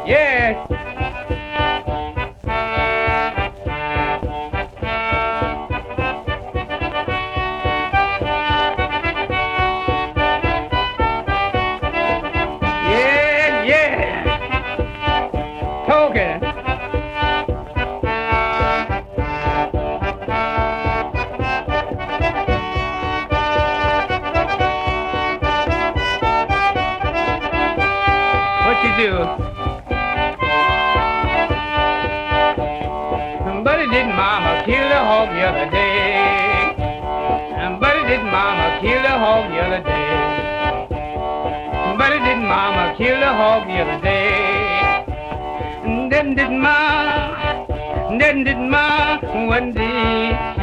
Yeah. Yeah, yeah. Talking. What you do? Somebody did mama kill the hog the other day. Somebody did mama kill the hog the other day. Somebody did mama kill the hog the other day. And then did ma one day.